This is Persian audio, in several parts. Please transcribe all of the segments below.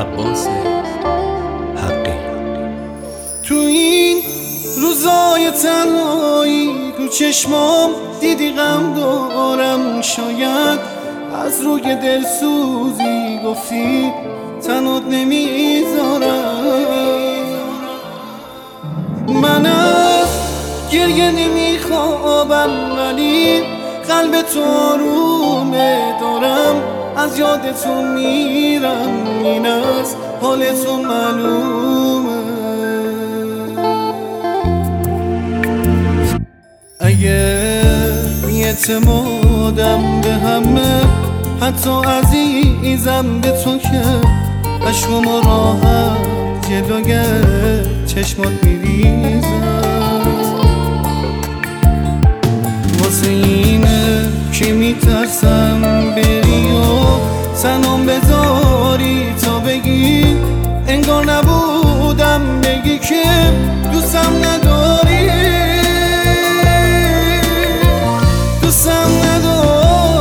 عباس حقی. تو این روزای تنهایی تو چشمام دیدی غم دارم، شاید از روی دلسوزی گفتی تنات نمیذارم. من از گریه نمیخوابم ولی قلب تو آرومه دارم، از یاد تو میرم، این از حال تو معلومه. اگه اعتمادم به همه، حتی عزیزم به تو که عشقم راحت جلوی چشمات میریزم، واسه اینه که میترسم بری و تنام بذاری تا بگی انگار نبودم، بگی که دوستم نداری، دوستم نداری.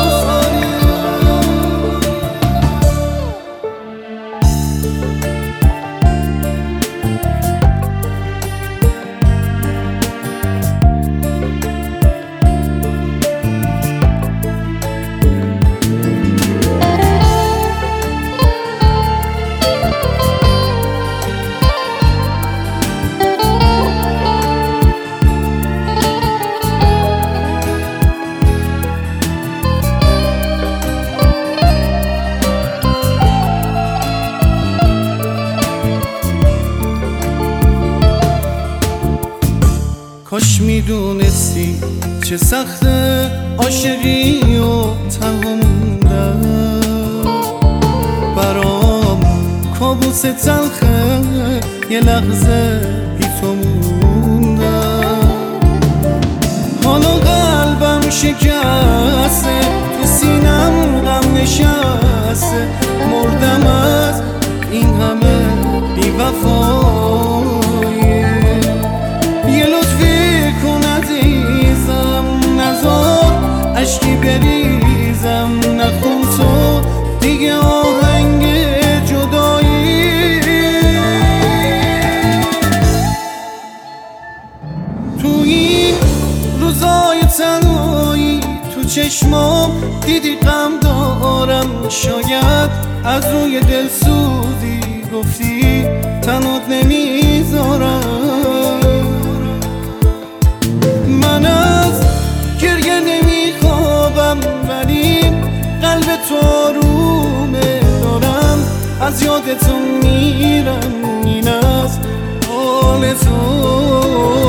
کاش میدونستی چه سخته عاشقی و تنها موندن، برام کابوس تلخه یه لحظه بی تو موندن. حالا قلبم شکسته، تو سینم غم نشسته، مردم از این همه بی وفایی. یه لطفی کن عزیزم، نذار عشقی بریزم، نخون تو دیگه آهنگ جدایی. تو این روزای تنهایی تو چشمام دیدی غم دارم، شاید از روی دلسوزی گفتی تنات نمیذارم. من از گریه نمیخوابم ولی قلب تو آرومه دارم، از یاد تو میرم، این از حال تو